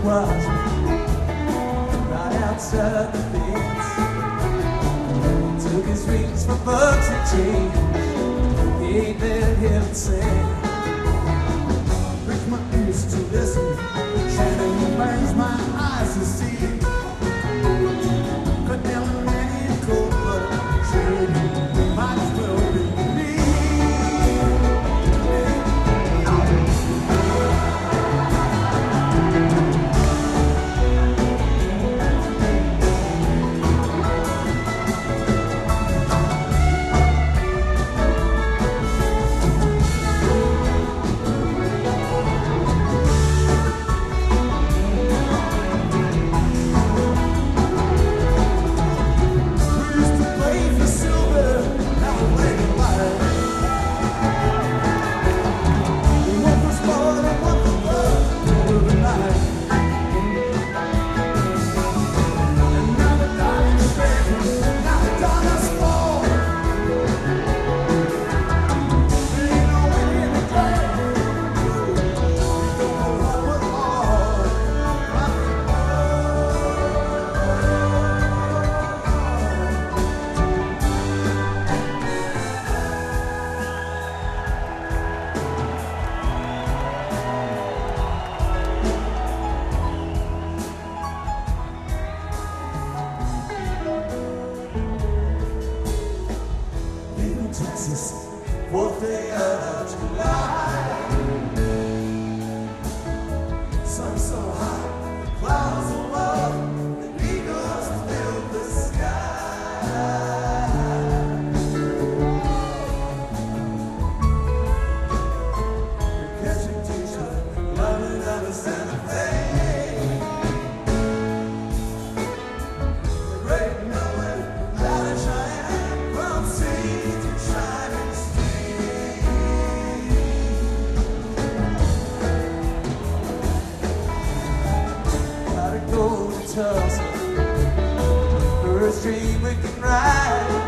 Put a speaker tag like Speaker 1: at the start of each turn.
Speaker 1: was right outside the fence. Took his rings for bucks and change. He ain't been here since. Breaks my ears to listen, shadow burns my eyes to see. Cut down the rain and cold blood, might as well be me. Texas, 4th day of July. Sun so hot, clouds above, the eagles fill the sky. We're catching teacher, loving of a Santa Fe. The great knowing, loud and Cheyenne, from sea to shining street. Gotta go to Tulsa, first dream we can ride.